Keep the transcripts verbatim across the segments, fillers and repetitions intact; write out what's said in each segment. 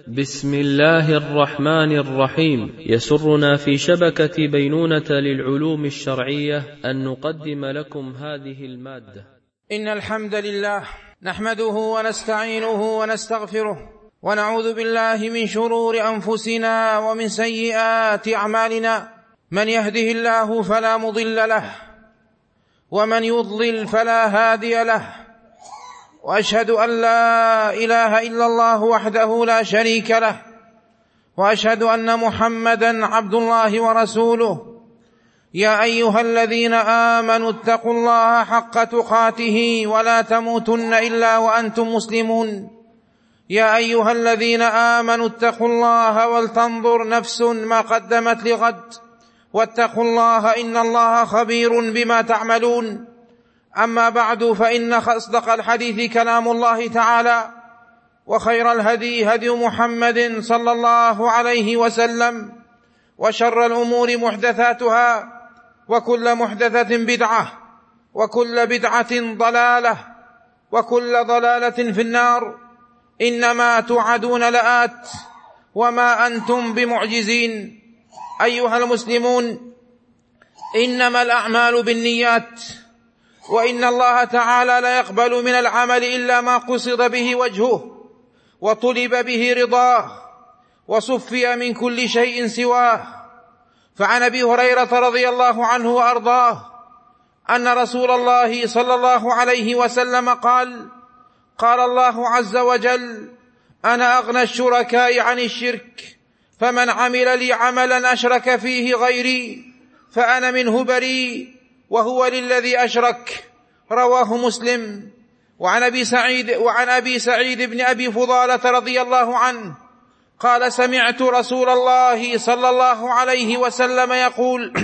بسم الله الرحمن الرحيم. يسرنا في شبكة بينونة للعلوم الشرعية أن نقدم لكم هذه المادة. إن الحمد لله نحمده ونستعينه ونستغفره ونعوذ بالله من شرور أنفسنا ومن سيئات أعمالنا، من يهده الله فلا مضل له ومن يضلل فلا هادي له، وأشهد أن لا إله إلا الله وحده لا شريك له، وأشهد أن محمدًا عبد الله ورسوله. يا أيها الذين آمنوا اتقوا الله حق تقاته ولا تموتن إلا وأنتم مسلمون. يا أيها الذين آمنوا اتقوا الله ولتنظر نفس ما قدمت لغد، واتقوا الله إن الله خبير بما تعملون. أما بعد، فإن أصدق الحديث كلام الله تعالى، وخير الهدي هدي محمد صلى الله عليه وسلم، وشر الأمور محدثاتها، وكل محدثة بدعة، وكل بدعة ضلالة، وكل ضلالة في النار. إنما توعدون لآت وما أنتم بمعجزين. أيها المسلمون، إنما الأعمال بالنيات، وإن الله تعالى لا يقبل من العمل إلا ما قصد به وجهه وطلب به رضاه وصفي من كل شيء سواه. فعن أبي هريرة رضي الله عنه وأرضاه أن رسول الله صلى الله عليه وسلم قال: قال الله عز وجل: أنا أغنى الشركاء عن الشرك، فمن عمل لي عملا أشرك فيه غيري فأنا منه بريء وهو للذي أشرك. رواه مسلم. وعن أبي سعيد وعن أبي سعيد بن أبي فضالة رضي الله عنه قال: سمعت رسول الله صلى الله عليه وسلم يقول: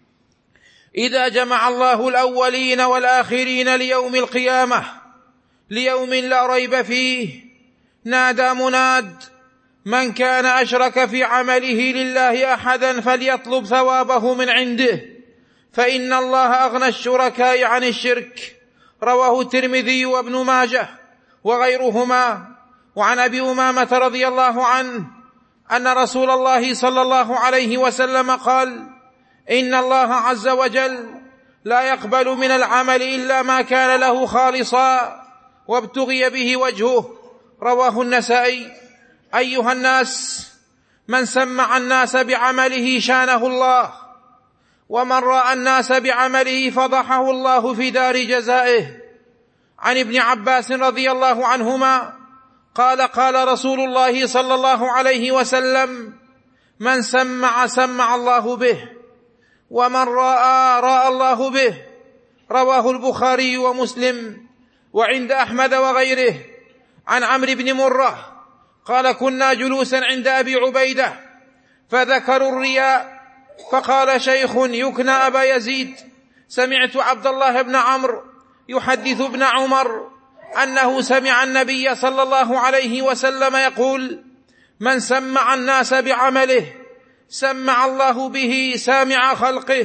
إذا جمع الله الأولين والآخرين ليوم القيامة، ليوم لا ريب فيه، نادى مناد: من كان أشرك في عمله لله أحدا فليطلب ثوابه من عنده، فإن الله أغنى الشركاء عن الشرك. رواه الترمذي وابن ماجه وغيرهما. وعن أبي أمامة رضي الله عنه أن رسول الله صلى الله عليه وسلم قال: إن الله عز وجل لا يقبل من العمل إلا ما كان له خالصا وابتغي به وجهه. رواه النسائي. أيها الناس، من سمع الناس بعمله شانه الله، ومن رأى الناس بعمله فضحه الله في دار جزائه. عن ابن عباس رضي الله عنهما قال: قال رسول الله صلى الله عليه وسلم: من سمع سمع الله به، ومن رأى رأى الله به. رواه البخاري ومسلم. وعند أحمد وغيره عن عمرو بن مرة قال: كنا جلوسا عند أبي عبيدة فذكروا الرياء، فقال شيخ يكنى أبا يزيد: سمعت عبد الله بن عمرو يحدث ابن عمر أنه سمع النبي صلى الله عليه وسلم يقول: من سمع الناس بعمله سمع الله به سامع خلقه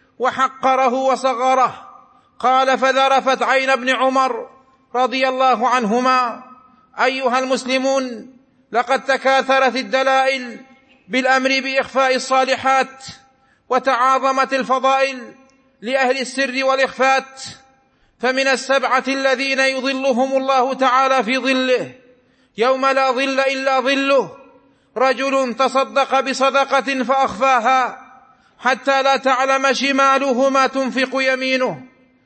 وحقره وصغره. قال: فذرفت عين ابن عمر رضي الله عنهما. أيها المسلمون، لقد تكاثرت الدلائل بالأمر بإخفاء الصالحات، وتعاظمت الفضائل لأهل السر والإخفات. فمن السبعة الذين يظلهم الله تعالى في ظله يوم لا ظل إلا ظله: رجل تصدق بصدقة فأخفاها حتى لا تعلم شماله ما تنفق يمينه،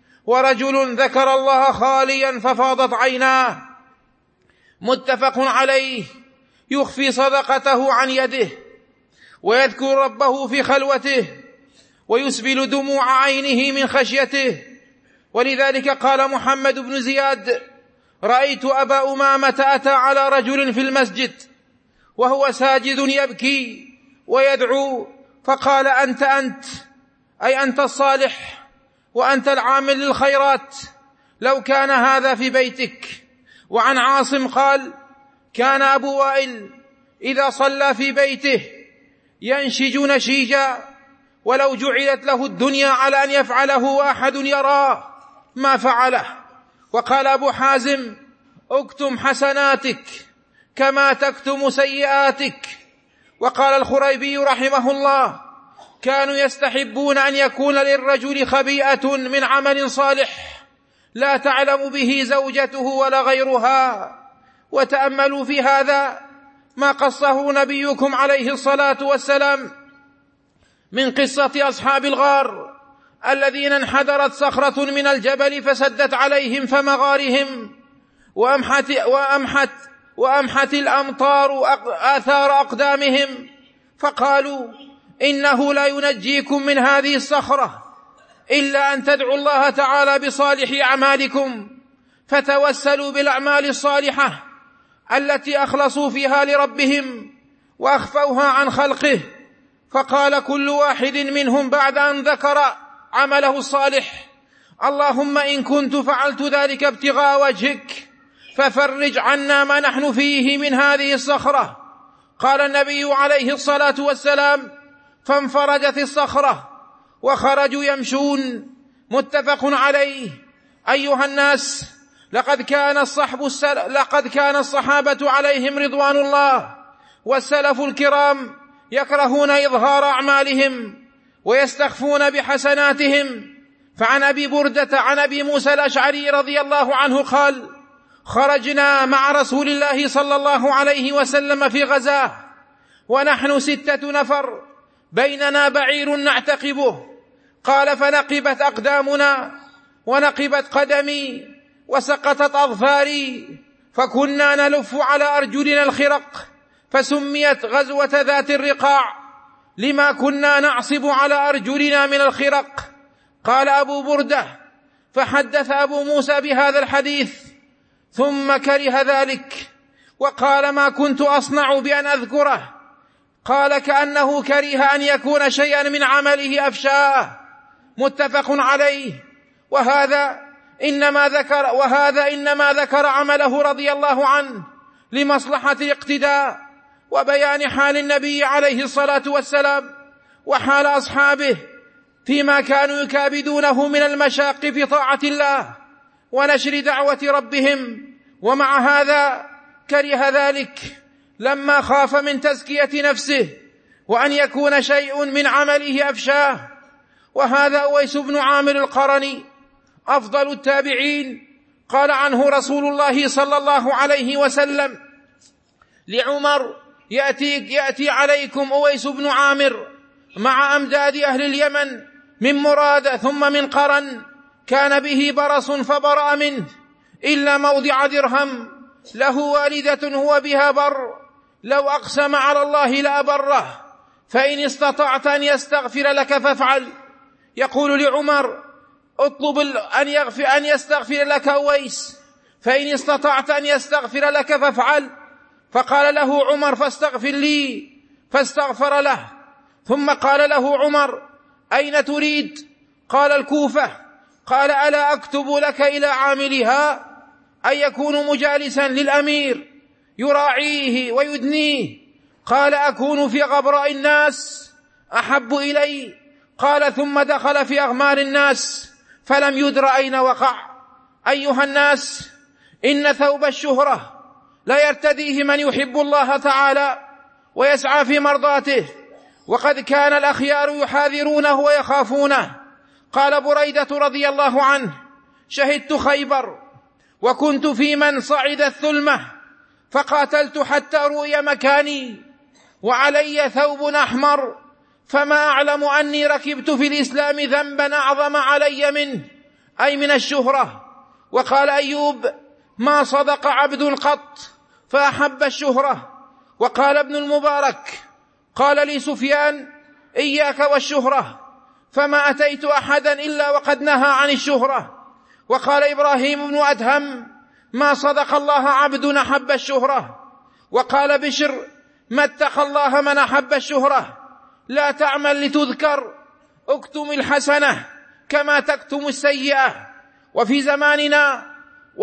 ورجل ذكر الله خاليا ففاضت عيناه. متفق عليه. يخفي صدقته عن يده ويذكر ربه في خلوته ويسبل دموع عينه من خشيته. ولذلك قال محمد بن زياد: رأيت أبا أمامة أتى على رجل في المسجد وهو ساجد يبكي ويدعو، فقال: أنت أنت أي أنت الصالح وأنت العامل للخيرات، لو كان هذا في بيتك. وعن عاصم قال: كان أبو وائل إذا صلى في بيته ينشج نشيجا، ولو جعلت له الدنيا على أن يفعله أحد يراه ما فعله. وقال أبو حازم: اكتم حسناتك كما تكتم سيئاتك. وقال الخريبي رحمه الله: كانوا يستحبون أن يكون للرجل خبيئة من عمل صالح لا تعلم به زوجته ولا غيرها. وتأملوا في هذا ما قصه نبيكم عليه الصلاة والسلام من قصة أصحاب الغار الذين انحدرت صخرة من الجبل فسدت عليهم فمغارهم، وأمحت, وأمحت, وأمحت الأمطار آثار أقدامهم، فقالوا: إنه لا ينجيكم من هذه الصخرة إلا أن تدعوا الله تعالى بصالح أعمالكم. فتوسلوا بالأعمال الصالحة التي أخلصوا فيها لربهم وأخفوها عن خلقه. فقال كل واحد منهم بعد أن ذكر عمله الصالح: اللهم إن كنت فعلت ذلك ابتغاء وجهك ففرج عنا ما نحن فيه من هذه الصخرة. قال النبي عليه الصلاة والسلام: فانفرجت الصخرة وخرجوا يمشون. متفق عليه. أيها الناس، لقد كان الصحب السل... لقد كان الصحابة عليهم رضوان الله والسلف الكرام يكرهون إظهار أعمالهم ويستخفون بحسناتهم. فعن أبي بردة عن أبي موسى الأشعري رضي الله عنه قال: خرجنا مع رسول الله صلى الله عليه وسلم في غزاه ونحن ستة نفر بيننا بعير نعتقبه. قال: فنقبت أقدامنا ونقبت قدمي وسقطت أظفاري، فكنا نلف على أرجلنا الخرق، فسميت غزوة ذات الرقاع لما كنا نعصب على أرجلنا من الخرق. قال أبو بردة: فحدث أبو موسى بهذا الحديث ثم كره ذلك وقال: ما كنت أصنع بأن أذكره. قال: كأنه كره أن يكون شيئا من عمله أفشاه. متفق عليه. وهذا إنما ذكر وهذا إنما ذكر عمله رضي الله عنه لمصلحة الاقتداء وبيان حال النبي عليه الصلاة والسلام وحال أصحابه فيما كانوا يكابدونه من المشاق في طاعة الله ونشر دعوة ربهم. ومع هذا كره ذلك لما خاف من تزكية نفسه وأن يكون شيء من عمله أفشاه. وهذا أويس بن عامر القرني أفضل التابعين. قال عنه رسول الله صلى الله عليه وسلم لعمر: يأتي, يأتي عليكم أويس بن عامر مع أمداد أهل اليمن من مراد ثم من قرن، كان به برص فبرأ منه إلا موضع درهم، له والدة هو بها بر، لو أقسم على الله لأبره، فإن استطعت أن يستغفر لك فافعل. يقول لعمر: اطلب أن, يغفر أن يستغفر لك أويس، فإن استطعت أن يستغفر لك فافعل. فقال له عمر: فاستغفر لي، فاستغفر له. ثم قال له عمر: أين تريد؟ قال: الكوفة. قال: ألا أكتب لك إلى عاملها أن يكون مجالسا للأمير يراعيه ويدنيه؟ قال: أكون في غبراء الناس أحب إلي. قال: ثم دخل في أغمار الناس فلم يدر أين وقع. أيها الناس، إن ثوب الشهرة لا يرتديه من يحب الله تعالى ويسعى في مرضاته، وقد كان الأخيار يحاذرونه ويخافونه. قال بريدة رضي الله عنه: شهدت خيبر وكنت في من صعد الثلمة فقاتلت حتى رؤي مكاني وعلي ثوب أحمر، فما أعلم أني ركبت في الإسلام ذنبا أعظم علي منه، أي من الشهرة. وقال أيوب: ما صدق عبد قط فأحب الشهرة. وقال ابن المبارك: قال لي سفيان: إياك والشهرة، فما أتيت أحدا إلا وقد نهى عن الشهرة. وقال إبراهيم بن أدهم: ما صدق الله عبد أحب الشهرة. وقال بشر: ما اتقى الله من أحب الشهرة. لا تعمل لتذكر، اكتم الحسنة كما تكتم السيئة. وفي زماننا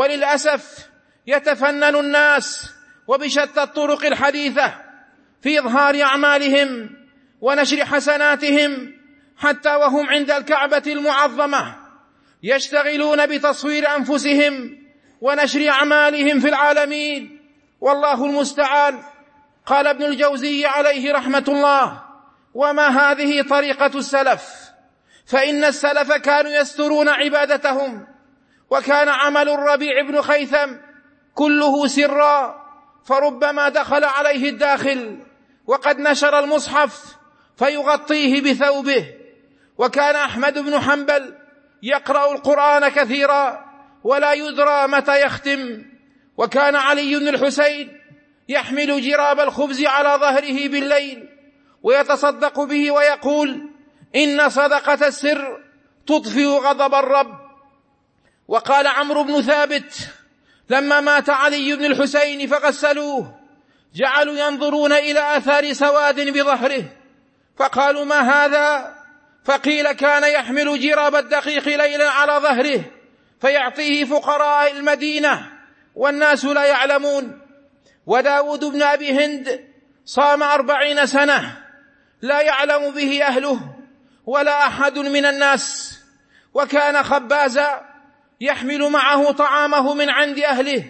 وللأسف يتفنن الناس وبشتى الطرق الحديثة في إظهار أعمالهم ونشر حسناتهم، حتى وهم عند الكعبة المعظمة يشتغلون بتصوير أنفسهم ونشر أعمالهم في العالمين. والله المستعان. قال ابن الجوزي عليه رحمة الله: وما هذه طريقة السلف، فإن السلف كانوا يسترون عبادتهم، وكان عمل الربيع بن خيثم كله سرا، فربما دخل عليه الداخل وقد نشر المصحف فيغطيه بثوبه. وكان أحمد بن حنبل يقرأ القرآن كثيرا ولا يدرى متى يختم. وكان علي بن الحسين يحمل جراب الخبز على ظهره بالليل ويتصدق به ويقول: إن صدقة السر تطفئ غضب الرب. وقال عمرو بن ثابت لما مات علي بن الحسين فغسلوه جعلوا ينظرون إلى آثار سواد بظهره، فقالوا: ما هذا؟ فقيل: كان يحمل جراب الدقيق ليلا على ظهره فيعطيه فقراء المدينة والناس لا يعلمون. وداود بن أبي هند صام أربعين سنة لا يعلم به أهله ولا أحد من الناس، وكان خبازا يحمل معه طعامه من عند أهله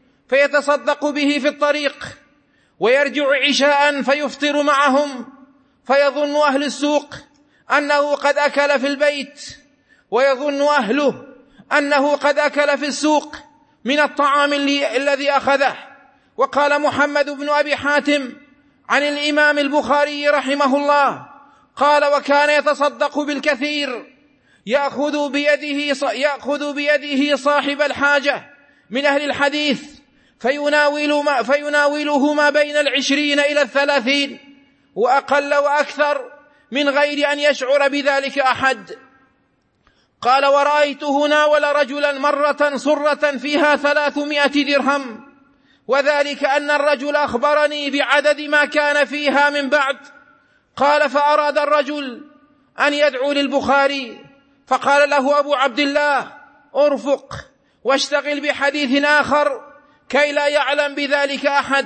فيتصدق به في الطريق، ويرجع عشاء فيفطر معهم، فيظن أهل السوق أنه قد أكل في البيت، ويظن أهله أنه قد أكل في السوق من الطعام الذي أخذه. وقال محمد بن أبي حاتم عن الإمام البخاري رحمه الله قال: وكان يتصدق بالكثير، يأخذ بيده, يأخذ بيده صاحب الحاجة من أهل الحديث فيناول ما فيناوله ما بين العشرين إلى الثلاثين وأقل وأكثر من غير أن يشعر بذلك أحد. قال: ورأيته ناول رجلا مرة صرة فيها ثلاثمائة درهم، وذلك أن الرجل أخبرني بعدد ما كان فيها من بعد. قال: فأراد الرجل أن يدعو للبخاري، فقال له أبو عبد الله: ارفق واشتغل بحديث آخر كي لا يعلم بذلك أحد.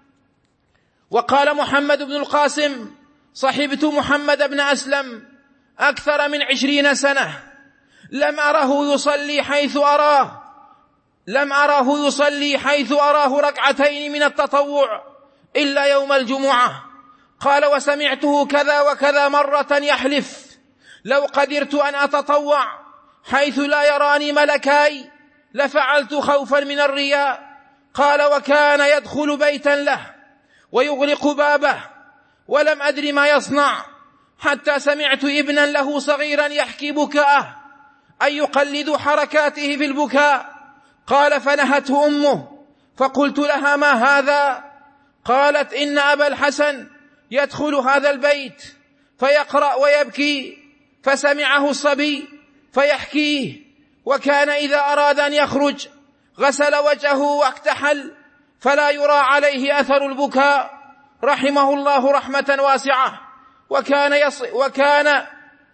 وقال محمد بن القاسم: صحبت محمد بن أسلم أكثر من عشرين سنة، لم أره يصلي حيث أراه لم أره يصلي حيث أراه ركعتين من التطوع إلا يوم الجمعة. قال: وسمعته كذا وكذا مرة يحلف: لو قدرت أن أتطوع حيث لا يراني ملكاي لفعلت خوفا من الرياء. قال: وكان يدخل بيتا له ويغلق بابه ولم أدر ما يصنع، حتى سمعت ابنا له صغيرا يحكي بكاءه أي يقلد حركاته في البكاء. قال: فنهته أمه فقلت لها: ما هذا؟ قالت: إن أبا الحسن يدخل هذا البيت فيقرأ ويبكي، فسمعه الصبي فيحكيه، وكان إذا أراد أن يخرج غسل وجهه واكتحل فلا يرى عليه أثر البكاء رحمه الله رحمة واسعة. وكان يصل, وكان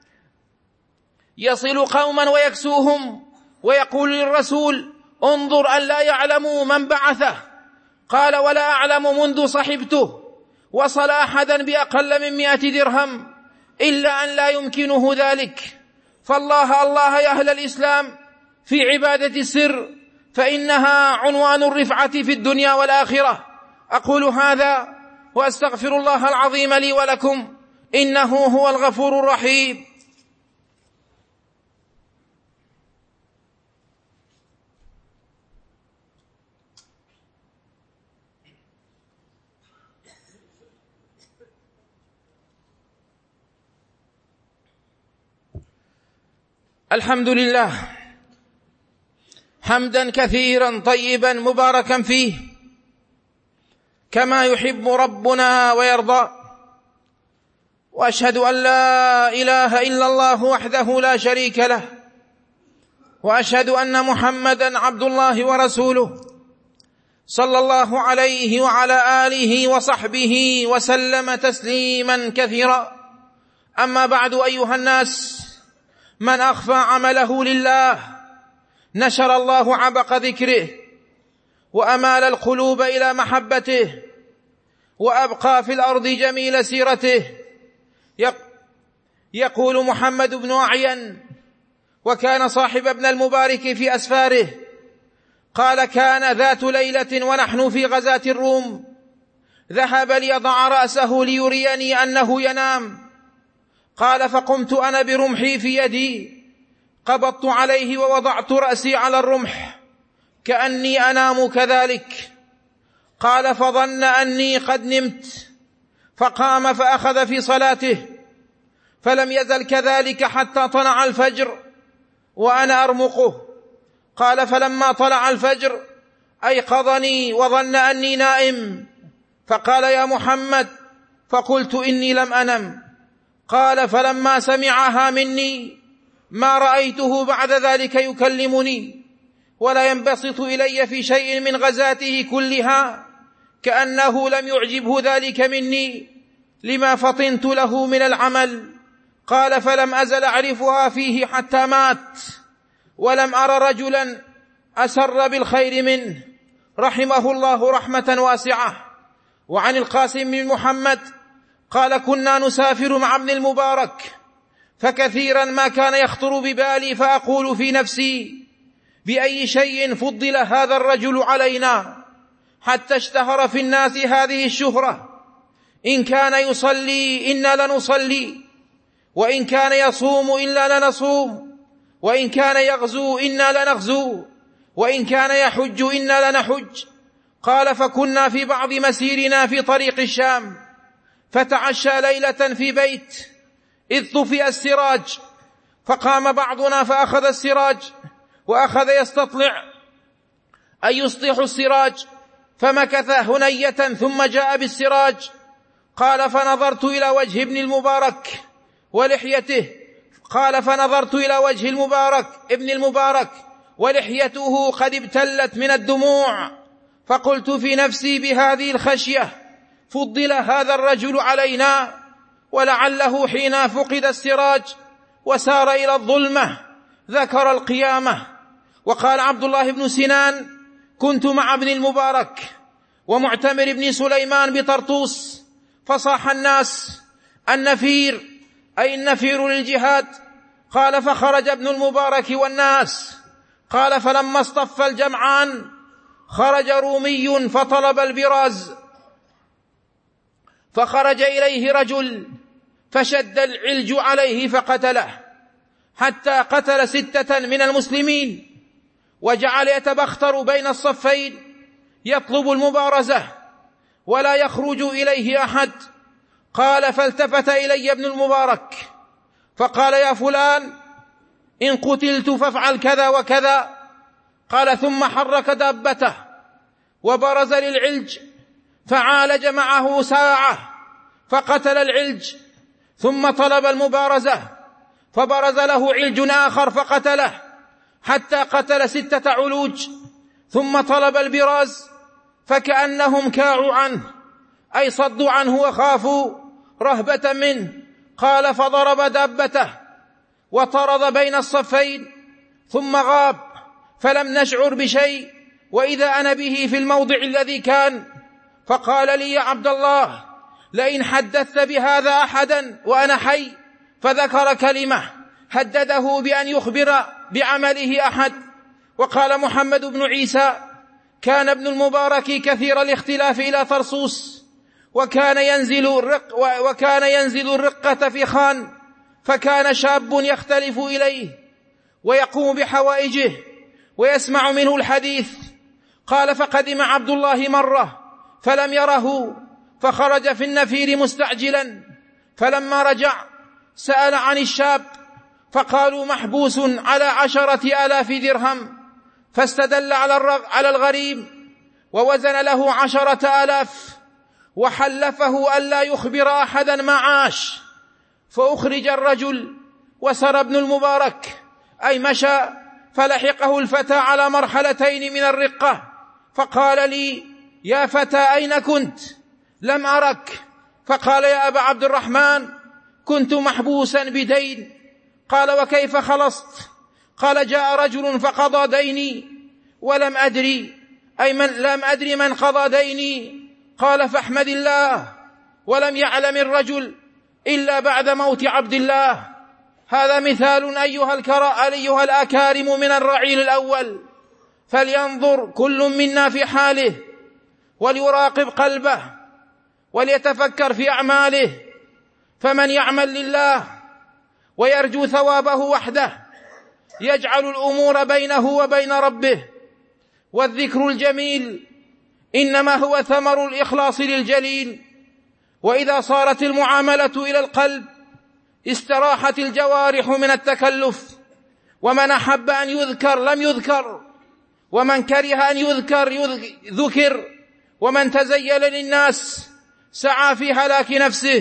يصل قوما ويكسوهم ويقول للرسول: انظر أن لا يعلموا من بعثه. قال: ولا أعلم منذ صحبته وصل أحدا بأقل من مئة درهم إلا أن لا يمكنه ذلك. فالله الله يا أهل الإسلام في عبادة السر، فإنها عنوان الرفعة في الدنيا والآخرة. أقول هذا وأستغفر الله العظيم لي ولكم، إنه هو الغفور الرحيم. الحمد لله حمدا كثيرا طيبا مباركا فيه كما يحب ربنا ويرضى، وأشهد أن لا إله إلا الله وحده لا شريك له، وأشهد أن محمدا عبد الله ورسوله صلى الله عليه وعلى آله وصحبه وسلم تسليما كثيرا. أما بعد، أيها الناس، من أخفى عمله لله نشر الله عبق ذكره وأمال القلوب إلى محبته وأبقى في الأرض جميل سيرته. يقول محمد بن أعين، وكان صاحب ابن المبارك في أسفاره، قال: كان ذات ليلة ونحن في غزاة الروم، ذهب ليضع رأسه ليريني أنه ينام. قال: فقمت أنا برمحي في يدي، قبضت عليه ووضعت رأسي على الرمح كأني أنام كذلك. قال: فظن أني قد نمت، فقام فأخذ في صلاته، فلم يزل كذلك حتى طلع الفجر وأنا أرمقه. قال: فلما طلع الفجر أيقظني وظن أني نائم، فقال: يا محمد، فقلت: إني لم أنم. قال: فلما سمعها مني ما رأيته بعد ذلك يكلمني ولا ينبسط إلي في شيء من غزاته كلها، كأنه لم يعجبه ذلك مني لما فطنت له من العمل. قال: فلم أزل أعرفها فيه حتى مات، ولم أر رجلا أسر بالخير منه، رحمه الله رحمة واسعة. وعن القاسم بن محمد قال: كنا نسافر مع ابن المبارك، فكثيرا ما كان يخطر ببالي فأقول في نفسي: بأي شيء فضل هذا الرجل علينا حتى اشتهر في الناس هذه الشهرة؟ إن كان يصلي إنا لنصلي، وإن كان يصوم إلا لنصوم، وإن كان يغزو إنا لنغزو، وإن كان يحج إنا لنحج. قال: فكنا في بعض مسيرنا في طريق الشام، فتعشى ليلة في بيت، إذ طفئ السراج، فقام بعضنا فأخذ السراج وأخذ يستطلع أي يسطح السراج، فمكث هنية ثم جاء بالسراج. قال: فنظرت إلى وجه ابن المبارك ولحيته قال فنظرت إلى وجه المبارك ابن المبارك ولحيته قد ابتلت من الدموع، فقلت في نفسي: بهذه الخشية فضل هذا الرجل علينا، ولعله حين فقد السراج وسار إلى الظلمة ذكر القيامة. وقال عبد الله بن سنان: كنت مع ابن المبارك ومعتمر بن سليمان بطرطوس، فصاح الناس: النفير، أي النفير للجهاد. قال: فخرج ابن المبارك والناس. قال: فلما اصطف الجمعان خرج رومي فطلب البراز، فخرج إليه رجل فشد العلج عليه فقتله، حتى قتل ستة من المسلمين، وجعل يتبختر بين الصفين يطلب المبارزة ولا يخرج إليه أحد. قال: فالتفت إلي ابن المبارك فقال: يا فلان، إن قتلت فافعل كذا وكذا. قال: ثم حرك دابته وبرز للعلج فعالج معه ساعة فقتل العلج، ثم طلب المبارزة فبرز له علج آخر فقتله، حتى قتل ستة علوج، ثم طلب البراز فكأنهم كاعوا عنه، أي صدوا عنه وخافوا رهبة منه. قال: فضرب دابته وطرد بين الصفين ثم غاب، فلم نشعر بشيء، وإذا أنا به في الموضع الذي كان. فقال لي: يا عبد الله، لئن حدثت بهذا أحدا وأنا حي، فذكر كلمة هدده بأن يخبر بعمله أحد. وقال محمد بن عيسى: كان ابن المبارك كثير الاختلاف إلى طرسوس، وكان ينزل الرق وكان ينزل الرقة في خان، فكان شاب يختلف إليه ويقوم بحوائجه ويسمع منه الحديث. قال: فقدم عبد الله مرة فلم يره، فخرج في النفير مستعجلا، فلما رجع سأل عن الشاب، فقالوا: محبوس على عشرة آلاف درهم. فاستدل على الغريب ووزن له عشرة آلاف، وحلفه ألا يخبر أحدا ما عاش. فأخرج الرجل وسر ابن المبارك، أي مشى، فلحقه الفتى على مرحلتين من الرقة، فقال لي: يا فتى، أين كنت؟ لم أرك. فقال: يا أبا عبد الرحمن، كنت محبوسا بدين. قال: وكيف خلصت؟ قال: جاء رجل فقضى ديني ولم أدري، أي من لم أدري من قضى ديني. قال: فاحمد الله. ولم يعلم الرجل إلا بعد موت عبد الله. هذا مثال أيها الكرام أيها الأكارم من الرعيل الأول فلينظر كل منا في حاله، وليراقب قلبه، وليتفكر في أعماله. فمن يعمل لله ويرجو ثوابه وحده يجعل الأمور بينه وبين ربه. والذكر الجميل إنما هو ثمر الإخلاص للجليل. وإذا صارت المعاملة إلى القلب استراحت الجوارح من التكلف. ومن أحب أن يذكر لم يذكر، ومن كره أن يذكر ذكر، ومن تزين للناس سعى في هلاك نفسه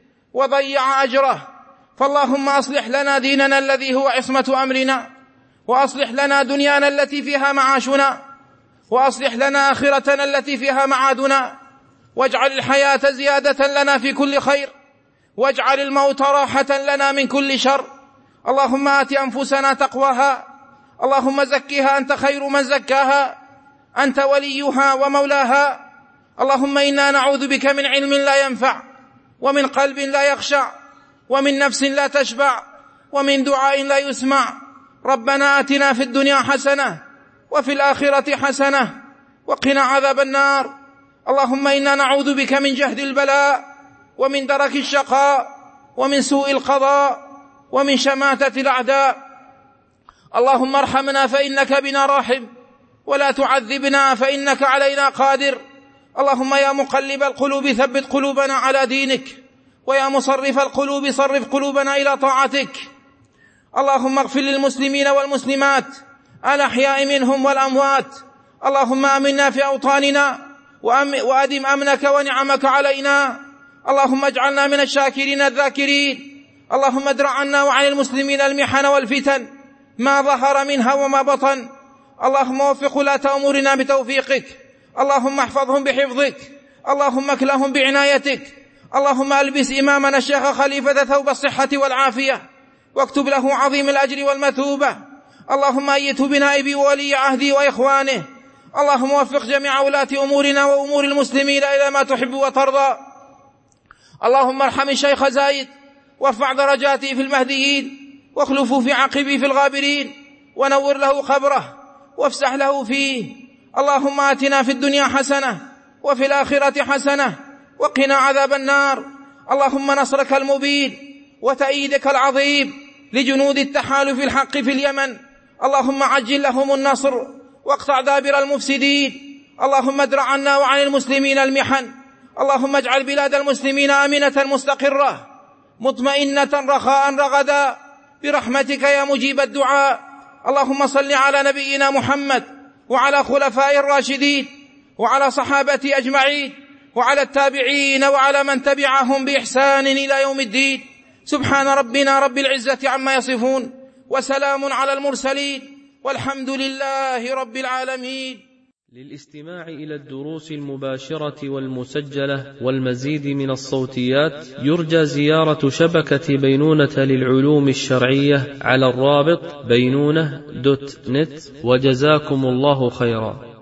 وضيع أجره. فاللهم أصلح لنا ديننا الذي هو عصمة أمرنا، وأصلح لنا دنيانا التي فيها معاشنا، وأصلح لنا آخرتنا التي فيها معادنا، واجعل الحياة زيادة لنا في كل خير، واجعل الموت راحة لنا من كل شر. اللهم آت أنفسنا تقواها، اللهم زكها أنت خير من زكاها، أنت وليها ومولاها. اللهم إنا نعوذ بك من علم لا ينفع، ومن قلب لا يخشع، ومن نفس لا تشبع، ومن دعاء لا يسمع. ربنا آتنا في الدنيا حسنة وفي الآخرة حسنة وقنا عذاب النار. اللهم إنا نعوذ بك من جهد البلاء، ومن درك الشقاء، ومن سوء القضاء، ومن شماتة الأعداء. اللهم ارحمنا فإنك بنا راحم، ولا تعذبنا فإنك علينا قادر. اللهم يا مقلب القلوب ثبت قلوبنا على دينك، ويا مصرف القلوب صرف قلوبنا إلى طاعتك. اللهم اغفر للمسلمين والمسلمات الأحياء منهم والأموات. اللهم آمنا في أوطاننا، وأدم أمنك ونعمك علينا. اللهم اجعلنا من الشاكرين الذاكرين. اللهم ادرع عنا وعن المسلمين المحن والفتن ما ظهر منها وما بطن. اللهم وفق ولاة أمورنا بتوفيقك، اللهم احفظهم بحفظك، اللهم اكلهم بعنايتك. اللهم ألبس إمامنا الشيخ خليفة ثوب الصحة والعافية، واكتب له عظيم الأجر والمثوبة. اللهم أيته بنائب ولي عهدي وإخوانه. اللهم وفق جميع ولاة أمورنا وأمور المسلمين إلى ما تحب وترضى. اللهم ارحم الشيخ زايد، وارفع درجاته في المهديين، واخلفه في عقبه في الغابرين، ونور له قبره، وافسح له فيه. اللهم آتنا في الدنيا حسنة وفي الآخرة حسنة وقنا عذاب النار. اللهم نصرك المبين وتأييدك العظيم لجنود التحالف الحق في اليمن. اللهم عجل لهم النصر واقطع دابر المفسدين. اللهم ادرع عنا وعن المسلمين المحن. اللهم اجعل بلاد المسلمين آمنة مستقرة مطمئنة رخاء رغدا برحمتك يا مجيب الدعاء. اللهم صل على نبينا محمد وعلى خلفاء الراشدين وعلى صحابته أجمعين وعلى التابعين وعلى من تبعهم بإحسان إلى يوم الدين. سبحان ربنا رب العزة عما يصفون، وسلام على المرسلين، والحمد لله رب العالمين. للاستماع إلى الدروس المباشرة والمسجلة والمزيد من الصوتيات يرجى زيارة شبكة بينونة للعلوم الشرعية على الرابط بينونة دوت نت. وجزاكم الله خيرا.